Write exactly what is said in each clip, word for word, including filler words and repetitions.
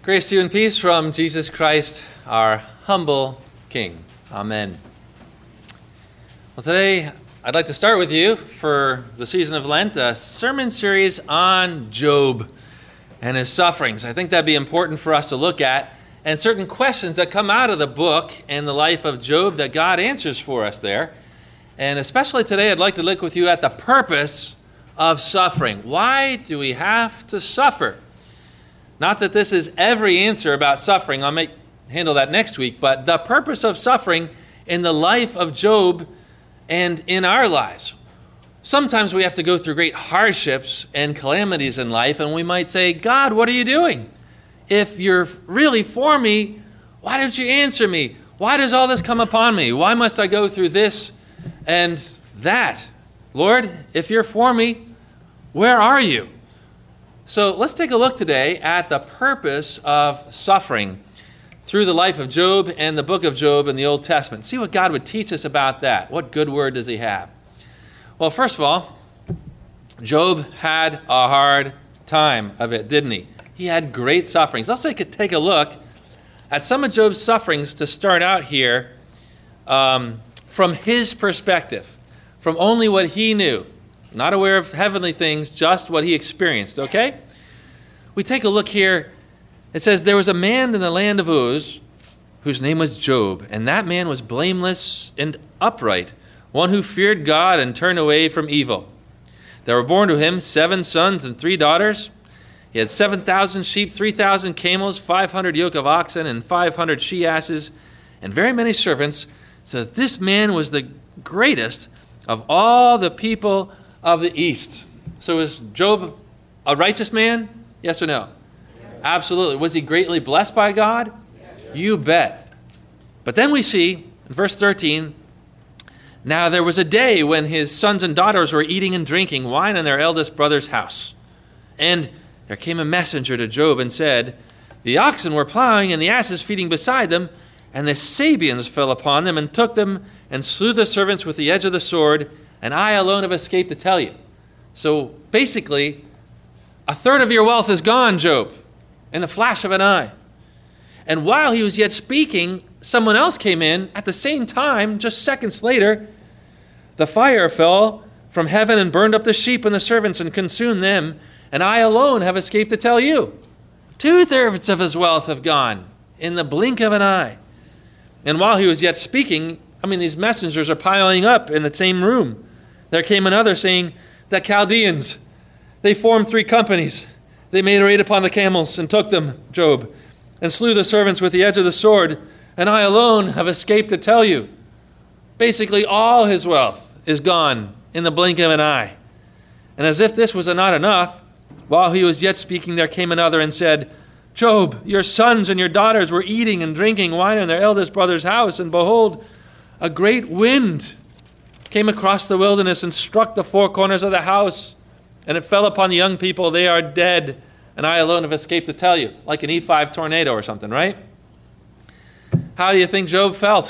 Grace to you and peace from Jesus Christ, our humble King. Amen. Well, today I'd like to start with you for the season of Lent, a sermon series on Job and his sufferings. I think that'd be important for us to look at, and certain questions that come out of the book and the life of Job that God answers for us there. And especially today, I'd like to look with you at the purpose of suffering. Why do we have to suffer? Not that this is every answer about suffering. I'll make, handle that next week. But the purpose of suffering in the life of Job and in our lives. Sometimes we have to go through great hardships and calamities in life, and we might say, God, what are you doing? If you're really for me, why don't you answer me? Why does all this come upon me? Why must I go through this and that? Lord, if you're for me, where are you? So let's take a look today at the purpose of suffering through the life of Job and the book of Job in the Old Testament. See what God would teach us about that. What good word does he have? Well, first of all, Job had a hard time of it, didn't he? He had great sufferings. Let's take a, take a look at some of Job's sufferings to start out here um, from his perspective, from only what he knew. Not aware of heavenly things, just what he experienced, okay? We take a look here. It says, there was a man in the land of Uz whose name was Job, and that man was blameless and upright, one who feared God and turned away from evil. There were born to him seven sons and three daughters. He had seven thousand sheep, three thousand camels, five hundred yoke of oxen, and five hundred she-asses, and very many servants, so that this man was the greatest of all the people of the East. So is Job a righteous man? Yes or no? Yes. Absolutely. Was he greatly blessed by God? Yes. You bet. But then we see in verse thirteen, now there was a day when his sons and daughters were eating and drinking wine in their eldest brother's house. And there came a messenger to Job and said, the oxen were plowing and the asses feeding beside them, and the Sabeans fell upon them and took them and slew the servants with the edge of the sword, and I alone have escaped to tell you. So basically, a third of your wealth is gone, Job, in the flash of an eye. And while he was yet speaking, someone else came in at the same time, just seconds later. The fire fell from heaven and burned up the sheep and the servants and consumed them, and I alone have escaped to tell you. Two-thirds of his wealth have gone in the blink of an eye. And while he was yet speaking, I mean, these messengers are piling up in the same room. There came another saying, the Chaldeans, they formed three companies. They made a raid upon the camels and took them, Job, and slew the servants with the edge of the sword, and I alone have escaped to tell you. Basically, all his wealth is gone in the blink of an eye. And as if this was not enough, while he was yet speaking, there came another and said, Job, your sons and your daughters were eating and drinking wine in their eldest brother's house, and behold, a great wind came across the wilderness and struck the four corners of the house, and it fell upon the young people. They are dead, and I alone have escaped to tell you. Like an E five tornado or something, right? How do you think Job felt?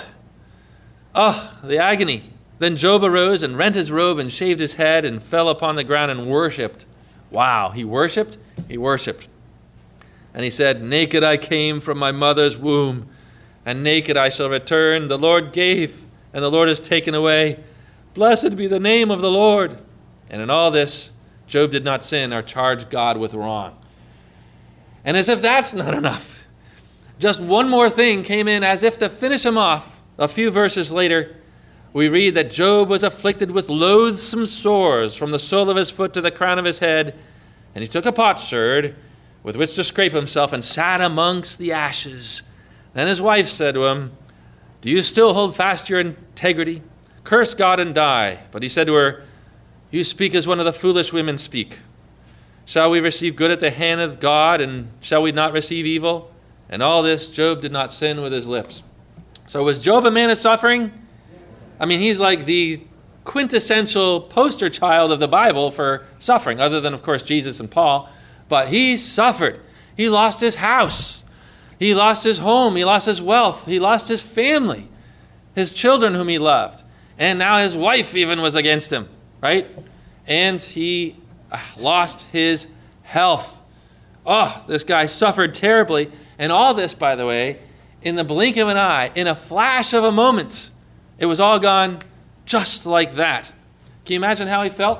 Oh, the agony. Then Job arose and rent his robe and shaved his head and fell upon the ground and worshipped. Wow, he worshipped? He worshipped. And he said, naked I came from my mother's womb, and naked I shall return. The Lord gave, and the Lord has taken away. Blessed be the name of the Lord. And in all this, Job did not sin or charge God with wrong. And as if that's not enough, just one more thing came in as if to finish him off. A few verses later, we read that Job was afflicted with loathsome sores from the sole of his foot to the crown of his head, and he took a potsherd with which to scrape himself and sat amongst the ashes. Then his wife said to him, do you still hold fast your integrity? Curse God and die. But he said to her, you speak as one of the foolish women speak. Shall we receive good at the hand of God, and shall we not receive evil? And all this, Job did not sin with his lips. So was Job a man of suffering? I mean, he's like the quintessential poster child of the Bible for suffering, other than, of course, Jesus and Paul. But he suffered. He lost his house. He lost his home. He lost his wealth. He lost his family, his children whom he loved. And now his wife even was against him, right? And he lost his health. Oh, this guy suffered terribly. And all this, by the way, in the blink of an eye, in a flash of a moment, it was all gone just like that. Can you imagine how he felt?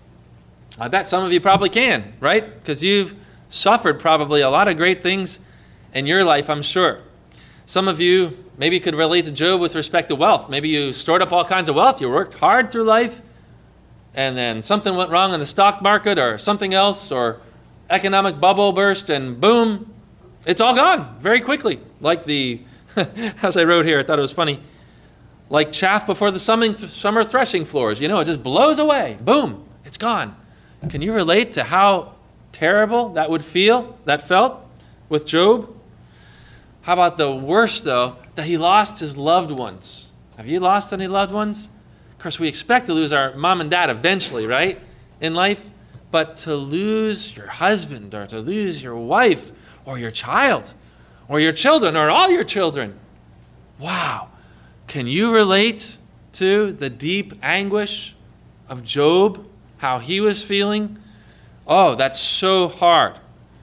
I bet some of you probably can, right? Because you've suffered probably a lot of great things in your life, I'm sure. Some of you maybe could relate to Job with respect to wealth. Maybe you stored up all kinds of wealth. You worked hard through life, and then something went wrong in the stock market or something else, or economic bubble burst, and boom, it's all gone very quickly. Like the, as I wrote here, I thought it was funny, like chaff before the summer threshing floors. You know, it just blows away. Boom, it's gone. Can you relate to how terrible that would feel, that felt with Job? How about the worst, though, that he lost his loved ones? Have you lost any loved ones? Of course, we expect to lose our mom and dad eventually, right, in life? But to lose your husband, or to lose your wife, or your child, or your children, or all your children. Wow. Can you relate to the deep anguish of Job, how he was feeling? Oh, that's so hard.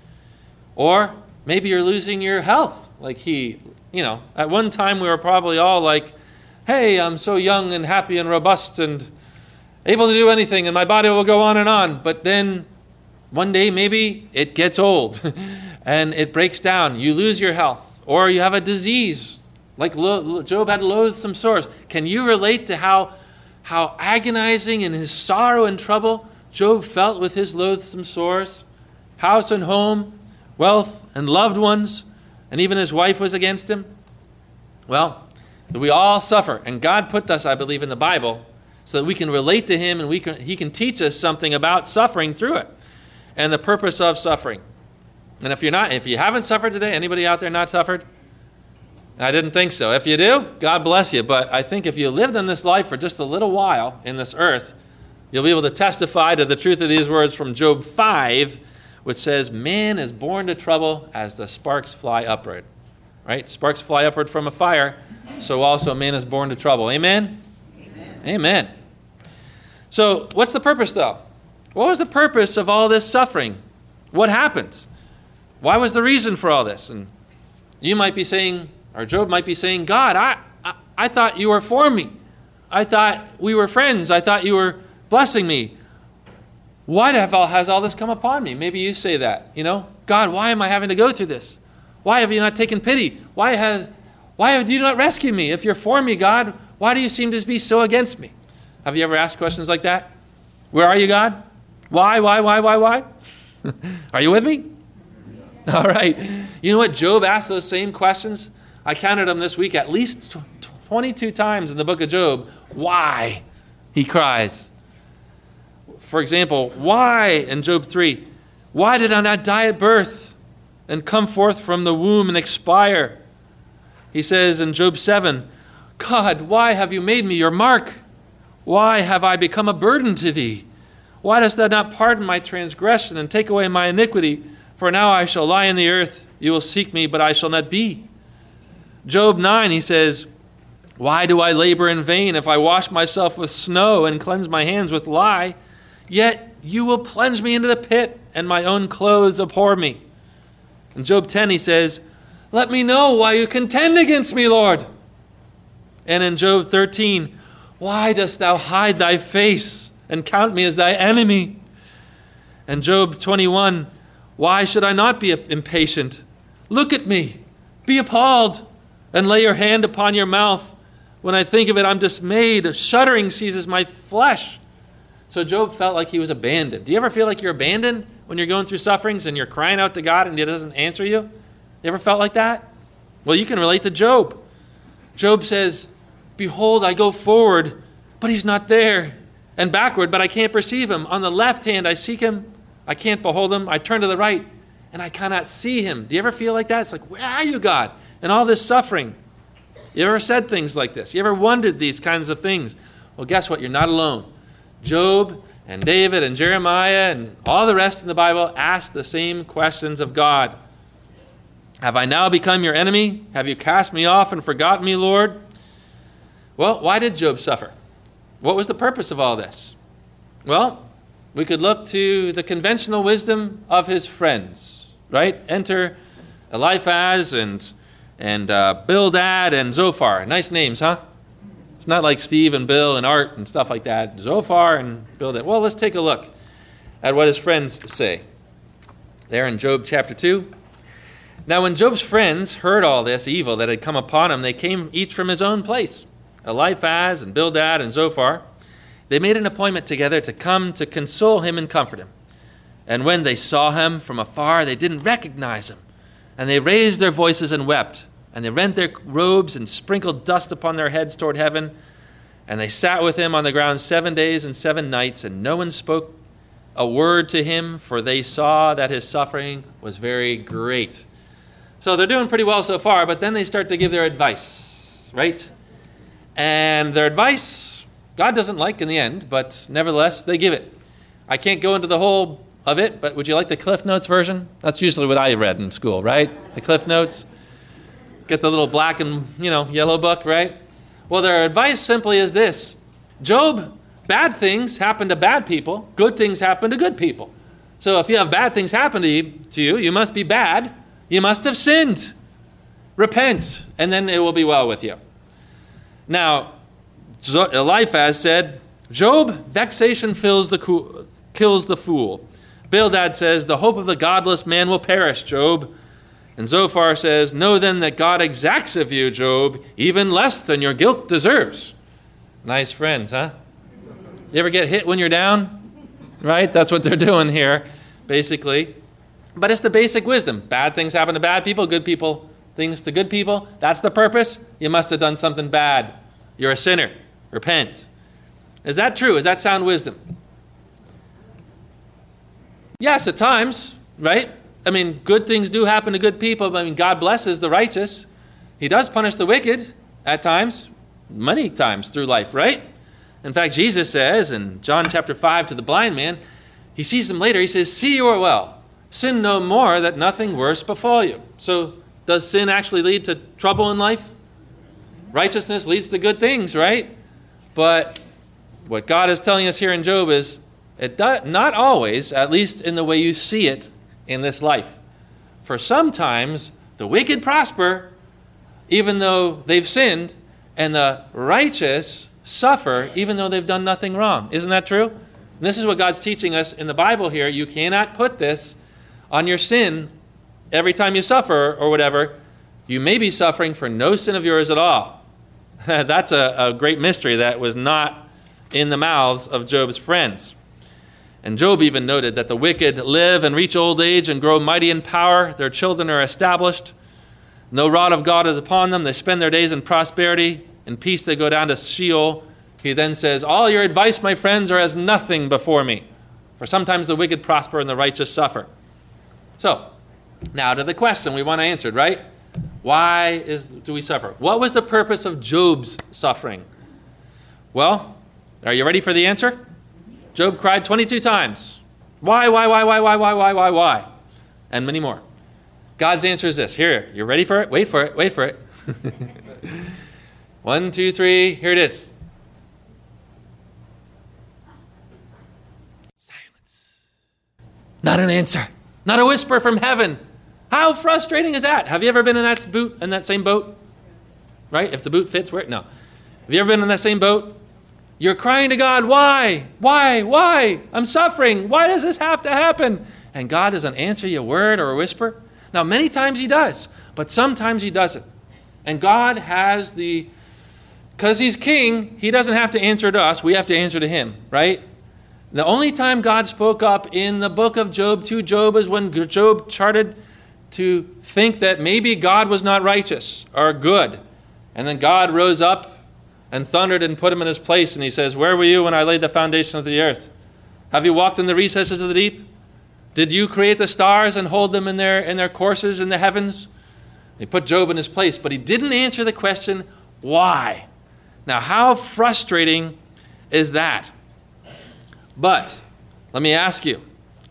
Or maybe you're losing your health. Like he, you know, at one time we were probably all like, hey, I'm so young and happy and robust and able to do anything and my body will go on and on. But then one day maybe it gets old and it breaks down. You lose your health, or you have a disease like Job had loathsome sores. Can you relate to how, how agonizing in his sorrow and trouble Job felt with his loathsome sores? House and home, wealth and loved ones, and even his wife was against him. Well, we all suffer, and God put us, I believe, in the Bible so that we can relate to him and we can, he can teach us something about suffering through it and the purpose of suffering. And if you're not, if you haven't suffered today, anybody out there not suffered? I didn't think so. If you do, God bless you. But I think if you lived in this life for just a little while in this earth, you'll be able to testify to the truth of these words from Job five, which says, man is born to trouble as the sparks fly upward. Right? Sparks fly upward from a fire, so also man is born to trouble. Amen? Amen. Amen. So what's the purpose, though? What was the purpose of all this suffering? What happened? Why was the reason for all this? And you might be saying, or Job might be saying, God, I, I, I thought you were for me. I thought we were friends. I thought you were blessing me. Why has all this come upon me? Maybe you say that, you know, God, why am I having to go through this? Why have you not taken pity? Why has, why have you not rescued me? If you're for me, God, why do you seem to be so against me? Have you ever asked questions like that? Where are you, God? Why, why, why, why, why? Are you with me? All right. You know what? Job asked those same questions. I counted them this week at least twenty-two times in the book of Job. Why? He cries. For example, why, in Job three, why did I not die at birth and come forth from the womb and expire? He says in Job seven, God, why have you made me your mark? Why have I become a burden to thee? Why dost thou not pardon my transgression and take away my iniquity? For now I shall lie in the earth. You will seek me, but I shall not be. Job nine, he says, why do I labor in vain if I wash myself with snow and cleanse my hands with lye? Yet you will plunge me into the pit, and my own clothes abhor me. In Job ten, he says, let me know why you contend against me, Lord. And in Job thirteen, why dost thou hide thy face and count me as thy enemy? And Job twenty-one, why should I not be impatient? Look at me, be appalled, and lay your hand upon your mouth. When I think of it, I'm dismayed. A shuddering seizes my flesh. So Job felt like he was abandoned. Do you ever feel like you're abandoned when you're going through sufferings and you're crying out to God and he doesn't answer you? You ever felt like that? Well, you can relate to Job. Job says, behold, I go forward, but he's not there. And backward, but I can't perceive him. On the left hand, I seek him. I can't behold him. I turn to the right, and I cannot see him. Do you ever feel like that? It's like, where are you, God? And all this suffering. You ever said things like this? You ever wondered these kinds of things? Well, guess what? You're not alone. Job and David and Jeremiah and all the rest in the Bible ask the same questions of God. Have I now become your enemy? Have you cast me off and forgotten me, Lord? Well, why did Job suffer? What was the purpose of all this? Well, we could look to the conventional wisdom of his friends, right? Enter Eliphaz and and uh, Bildad and Zophar. Nice names, huh? It's not like Steve and Bill and Art and stuff like that. Zophar and Bildad. Well, let's take a look at what his friends say. There in Job chapter two. Now when Job's friends heard all this evil that had come upon him, they came each from his own place, Eliphaz and Bildad and Zophar. They made an appointment together to come to console him and comfort him. And when they saw him from afar, they didn't recognize him. And they raised their voices and wept. And they rent their robes and sprinkled dust upon their heads toward heaven. And they sat with him on the ground seven days and seven nights, and no one spoke a word to him, for they saw that his suffering was very great. So they're doing pretty well so far, but then they start to give their advice, right? And their advice, God doesn't like in the end, but nevertheless, they give it. I can't go into the whole of it, but would you like the Cliff Notes version? That's usually what I read in school, right? The Cliff Notes. Get the little black and, you know, yellow book, right? Well, their advice simply is this. Job, bad things happen to bad people. Good things happen to good people. So if you have bad things happen to you, to you, you must be bad. You must have sinned. Repent, and then it will be well with you. Now, Eliphaz said, Job, vexation fills the co- kills the fool. Bildad says, the hope of the godless man will perish, Job. And Zophar says, know then that God exacts of you, Job, even less than your guilt deserves. Nice friends, huh? You ever get hit when you're down? Right? That's what they're doing here, basically. But it's the basic wisdom. Bad things happen to bad people, good people, things to good people. That's the purpose. You must have done something bad. You're a sinner. Repent. Is that true? Is that sound wisdom? Yes, at times, right? I mean, good things do happen to good people. I mean, God blesses the righteous. He does punish the wicked at times, many times through life, right? In fact, Jesus says in John chapter five to the blind man, he sees him later, he says, see you are well. Sin no more, that nothing worse befall you. So does sin actually lead to trouble in life? Righteousness leads to good things, right? But what God is telling us here in Job is, it does, not always, at least in the way you see it in this life. For sometimes the wicked prosper, even though they've sinned, and the righteous suffer, even though they've done nothing wrong. Isn't that true? And this is what God's teaching us in the Bible here. You cannot put this on your sin every time you suffer or whatever. You may be suffering for no sin of yours at all. That's a, a great mystery that was not in the mouths of Job's friends. And Job even noted that the wicked live and reach old age and grow mighty in power. Their children are established. No rod of God is upon them. They spend their days in prosperity. In peace they go down to Sheol. He then says, all your advice, my friends, are as nothing before me. For sometimes the wicked prosper and the righteous suffer. So, now to the question we want answered, right? Why is do we suffer? What was the purpose of Job's suffering? Well, are you ready for the answer? Job cried twenty-two times. Why, why, why, why, why, why, why, why, why? And many more. God's answer is this. Here, you ready for it? Wait for it, wait for it. One, two, three, here it is. Silence. Not an answer. Not a whisper from heaven. How frustrating is that? Have you ever been in that boat, in that same boat? Right? If the boot fits, where? No. Have you ever been in that same boat? You're crying to God, why? Why? Why? I'm suffering. Why does this have to happen? And God doesn't answer you a word or a whisper. Now, many times he does, but sometimes he doesn't. And God has the, because he's king, he doesn't have to answer to us. We have to answer to him, right? The only time God spoke up in the book of Job to Job is when Job started to think that maybe God was not righteous or good. And then God rose up and thundered and put him in his place. And he says, where were you when I laid the foundation of the earth? Have you walked in the recesses of the deep? Did you create the stars and hold them in their, in their courses in the heavens? He put Job in his place, but he didn't answer the question, why? Now, how frustrating is that? But let me ask you,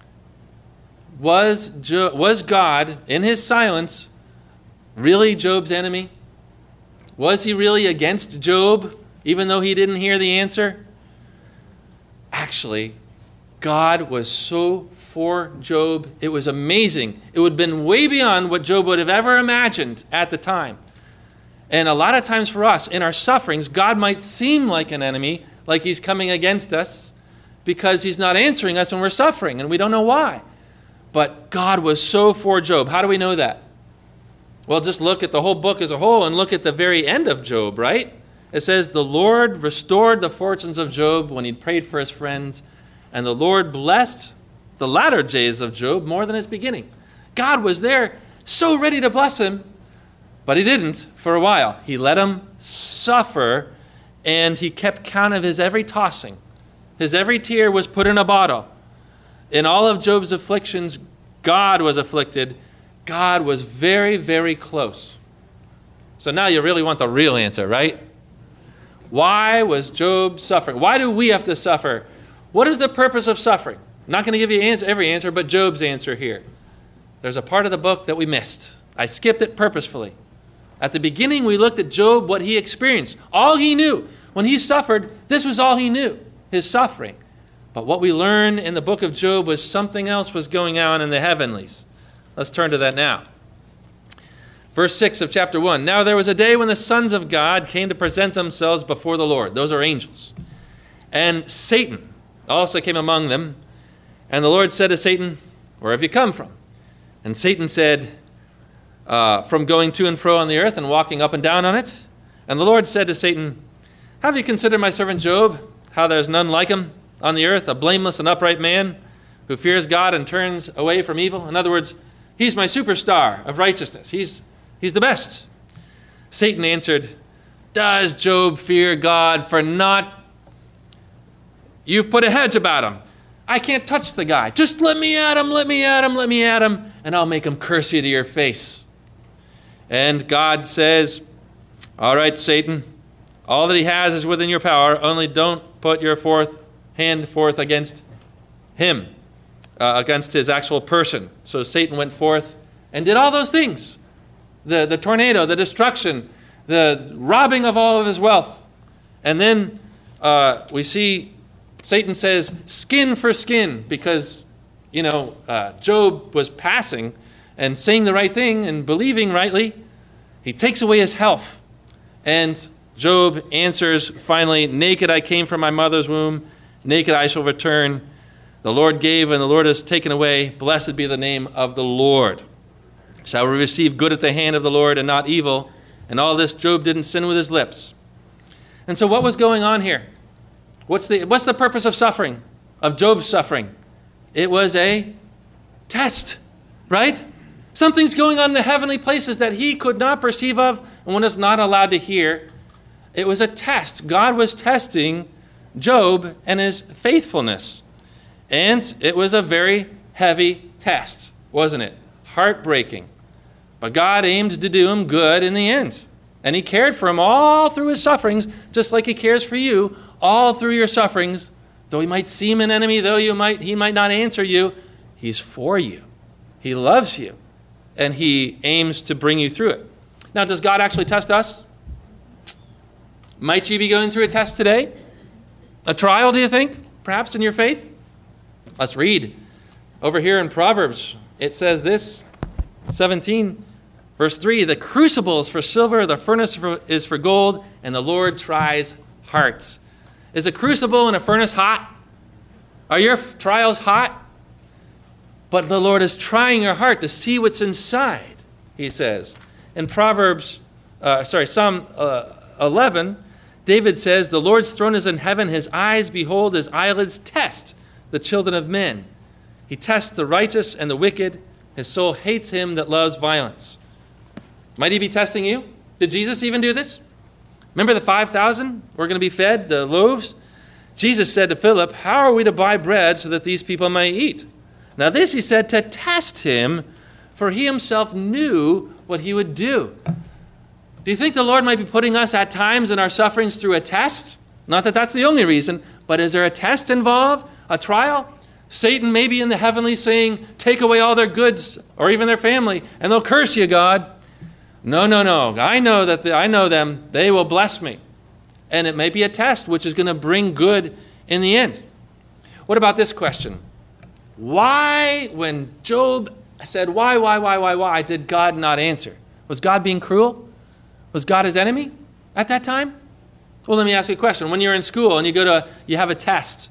was, Jo- was God, in his silence, really Job's enemy? Was he really against Job, even though he didn't hear the answer? Actually, God was so for Job. It was amazing. It would have been way beyond what Job would have ever imagined at the time. And a lot of times for us, in our sufferings, God might seem like an enemy, like he's coming against us, because he's not answering us when we're suffering, and we don't know why. But God was so for Job. How do we know that? Well, just look at the whole book as a whole and look at the very end of Job, right? It says, the Lord restored the fortunes of Job when he prayed for his friends, and the Lord blessed the latter days of Job more than his beginning. God was there so ready to bless him, but he didn't for a while. He let him suffer, and he kept count of his every tossing. His every tear was put in a bottle. In all of Job's afflictions, God was afflicted. God was very, very close. So now you really want the real answer, right? Why was Job suffering? Why do we have to suffer? What is the purpose of suffering? I'm not going to give you answer, every answer, but Job's answer here. There's a part of the book that we missed. I skipped it purposefully. At the beginning, we looked at Job, what he experienced. All he knew. When he suffered, this was all he knew, his suffering. But what we learn in the book of Job was something else was going on in the heavenlies. Let's turn to that now. Verse six of chapter one. Now there was a day when the sons of God came to present themselves before the Lord. Those are angels. And Satan also came among them. And the Lord said to Satan, where have you come from? And Satan said, uh, from going to and fro on the earth and walking up and down on it. And the Lord said to Satan, have you considered my servant Job, how there is none like him on the earth, a blameless and upright man who fears God and turns away from evil? In other words, he's my superstar of righteousness. He's, he's the best. Satan answered, does Job fear God for not? You've put a hedge about him. I can't touch the guy. Just let me at him, let me at him, let me at him, and I'll make him curse you to your face. And God says, all right, Satan, all that he has is within your power. Only don't put your forth hand forth against him, uh, against his actual person. So Satan went forth and did all those things. The, the tornado, the destruction, the robbing of all of his wealth. And then uh, we see Satan says, skin for skin, because, you know, uh, Job was passing and saying the right thing and believing rightly. He takes away his health. And Job answers finally, naked I came from my mother's womb, naked I shall return. The Lord gave and the Lord has taken away. Blessed be the name of the Lord. Shall we receive good at the hand of the Lord and not evil? And all this Job didn't sin with his lips. And so what was going on here? What's the, what's the purpose of suffering, of Job's suffering? It was a test, right? Something's going on in the heavenly places that he could not perceive of and was not allowed to hear. It was a test. God was testing Job and his faithfulness. And it was a very heavy test, wasn't it? Heartbreaking. But God aimed to do him good in the end. And he cared for him all through his sufferings, just like he cares for you all through your sufferings. Though he might seem an enemy, though you might he might not answer you, he's for you. He loves you. And he aims to bring you through it. Now, does God actually test us? Might you be going through a test today? A trial, do you think? Perhaps in your faith? Let's read. Over here in Proverbs, it says this, seventeen, verse three, the crucible is for silver, the furnace is for gold, and the Lord tries hearts. Is a crucible and a furnace hot? Are your trials hot? But the Lord is trying your heart to see what's inside, he says. In Proverbs, uh, sorry, Psalm uh, eleven, David says, the Lord's throne is in heaven, his eyes behold, his eyelids test the children of men. He tests the righteous and the wicked. His soul hates him that loves violence. Might he be testing you? Did Jesus even do this? Remember the five thousand were going to be fed, the loaves? Jesus said to Philip, how are we to buy bread so that these people may eat? Now this he said to test him, for he himself knew what he would do. Do you think the Lord might be putting us at times in our sufferings through a test? Not that that's the only reason, but is there a test involved? A trial? Satan may be in the heavenly saying, take away all their goods or even their family, and they'll curse you, God. No, no, no. I know that the, I know them. They will bless me. And it may be a test which is going to bring good in the end. What about this question? Why, when Job said, why, why, why, why, why, did God not answer? Was God being cruel? Was God his enemy at that time? Well, let me ask you a question. When you're in school and you go to, you have a test,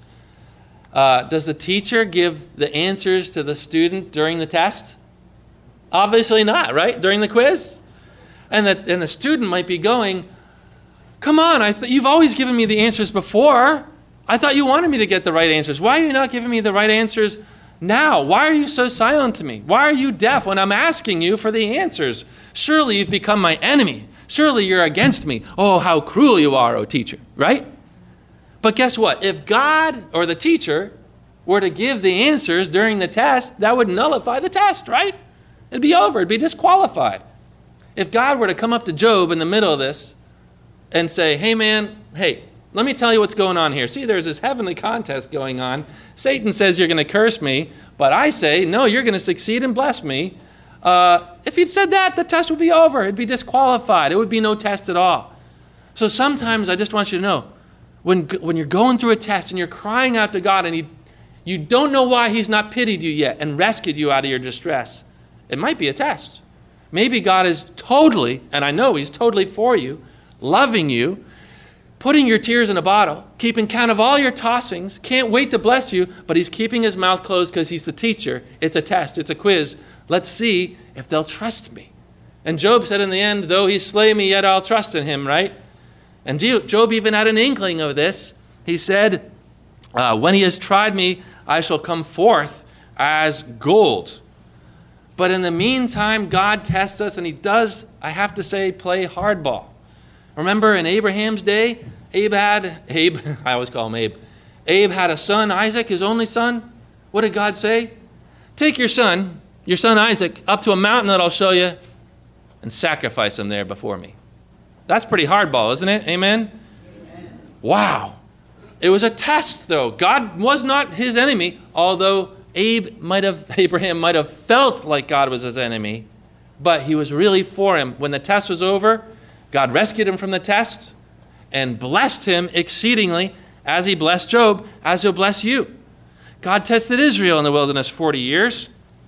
uh, does the teacher give the answers to the student during the test? Obviously not, right? During the quiz? And the, and the student might be going, come on, I th- you've always given me the answers before. I thought you wanted me to get the right answers. Why are you not giving me the right answers now? Why are you so silent to me? Why are you deaf when I'm asking you for the answers? Surely you've become my enemy. Surely you're against me. Oh, how cruel you are, oh teacher, right? But guess what? If God or the teacher were to give the answers during the test, that would nullify the test, right? It'd be over. It'd be disqualified. If God were to come up to Job in the middle of this and say, hey, man, hey, let me tell you what's going on here. See, there's this heavenly contest going on. Satan says you're going to curse me, but I say, no, you're going to succeed and bless me. Uh, if he'd said that, the test would be over. It'd be disqualified. It would be no test at all. So sometimes I just want you to know, when when you're going through a test and you're crying out to God and he, you don't know why he's not pitied you yet and rescued you out of your distress, it might be a test. Maybe God is totally, and I know he's totally for you, loving you, putting your tears in a bottle, keeping count of all your tossings, can't wait to bless you, but he's keeping his mouth closed because he's the teacher. It's a test. It's a quiz. Let's see if they'll trust me. And Job said in the end, though he slay me, yet I'll trust in him, right? And Job even had an inkling of this. He said, uh, when he has tried me, I shall come forth as gold. But in the meantime, God tests us, and he does, I have to say, play hardball. Remember in Abraham's day, Abe had, Abe, I always call him Abe. Abe had a son, Isaac, his only son. What did God say? Take your son, your son Isaac, up to a mountain that I'll show you, and sacrifice him there before me. That's pretty hardball, isn't it? Amen? Amen? Wow. It was a test, though. God was not his enemy, although Abe might have, Abraham might have felt like God was his enemy, but he was really for him. When the test was over, God rescued him from the test and blessed him exceedingly, as he blessed Job, as he'll bless you. God tested Israel in the wilderness forty years.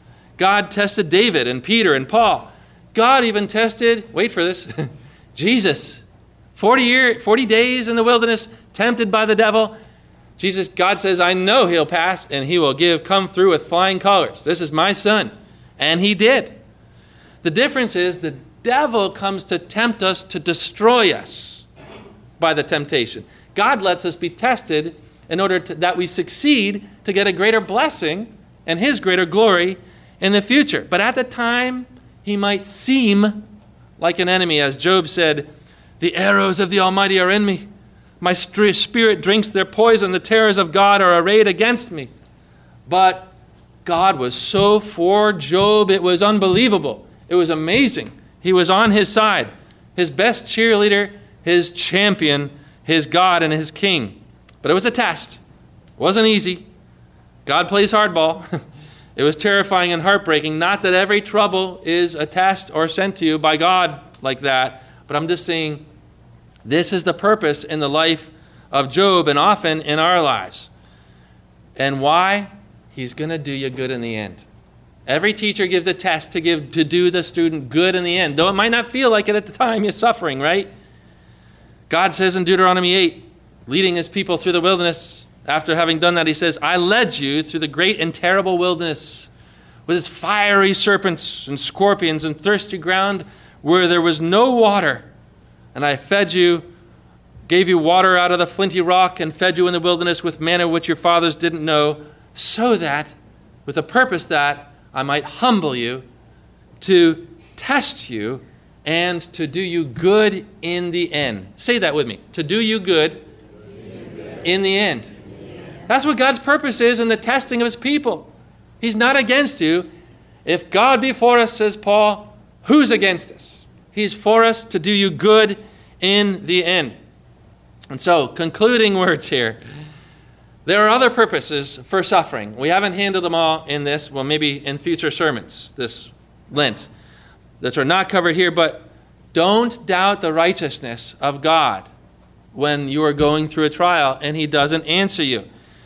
God tested David and Peter and Paul. God even tested, wait for this, Jesus. forty, year, forty days in the wilderness, tempted by the devil. Jesus, God says, I know he'll pass and he will give, come through with flying colors. This is my son. And he did. The difference is the devil comes to tempt us to destroy us by the temptation. God lets us be tested in order to, that we succeed to get a greater blessing and his greater glory in the future. But at the time, he might seem like an enemy. As Job said, the arrows of the Almighty are in me. My spirit drinks their poison. The terrors of God are arrayed against me. But God was so for Job, it was unbelievable. It was amazing. He was on his side, his best cheerleader, his champion, his God and his king. But it was a test. It wasn't easy. God plays hardball. It was terrifying and heartbreaking. Not that every trouble is a test or sent to you by God like that, but I'm just saying this is the purpose in the life of Job and often in our lives. And why? He's going to do you good in the end. Every teacher gives a test to give to do the student good in the end, though it might not feel like it at the time. You're suffering, right? God says in Deuteronomy eight, leading his people through the wilderness, after having done that, he says, I led you through the great and terrible wilderness with its fiery serpents and scorpions and thirsty ground where there was no water. And I fed you, gave you water out of the flinty rock, and fed you in the wilderness with manna which your fathers didn't know, so that, with a purpose that I might humble you, to test you, and to do you good in the end. Say that with me. To do you good in the end. That's what God's purpose is in the testing of his people. He's not against you. If God be for us, says Paul, who's against us? He's for us to do you good in the end. And so, concluding words here. There are other purposes for suffering. We haven't handled them all in this, well, maybe in future sermons this Lent, that are not covered here, but don't doubt the righteousness of God when you are going through a trial and he doesn't answer you.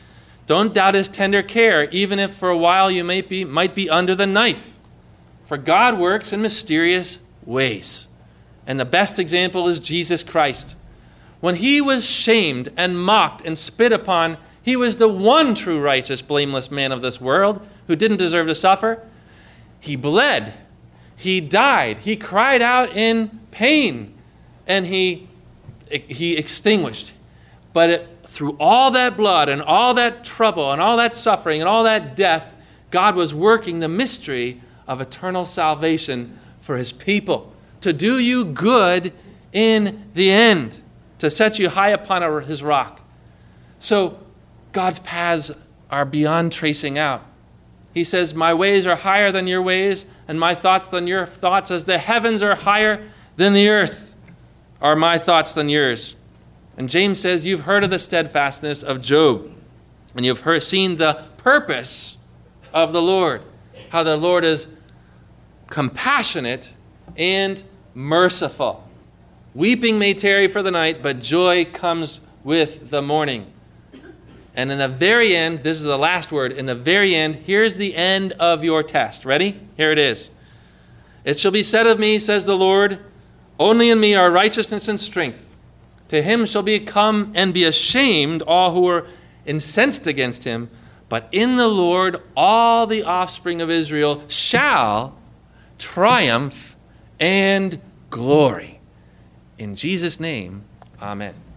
Don't doubt his tender care, even if for a while you may be, might be under the knife. For God works in mysterious ways. And the best example is Jesus Christ. When he was shamed and mocked and spit upon, he was the one true righteous, blameless man of this world who didn't deserve to suffer. He bled. He died. He cried out in pain. And he, he extinguished. But it, through all that blood and all that trouble and all that suffering and all that death, God was working the mystery of eternal salvation for his people, to do you good in the end, to set you high upon a, his rock. So God's paths are beyond tracing out. He says, my ways are higher than your ways, and my thoughts than your thoughts. As the heavens are higher than the earth, are my thoughts than yours. And James says, you've heard of the steadfastness of Job, and you've heard, seen the purpose of the Lord, how the Lord is compassionate and merciful. Weeping may tarry for the night, but joy comes with the morning. And in the very end, this is the last word, in the very end, here's the end of your test. Ready? Here it is. It shall be said of me, says the Lord, only in me are righteousness and strength. To him shall be come and be ashamed all who are incensed against him. But in the Lord all the offspring of Israel shall triumph and glory. In Jesus' name, amen.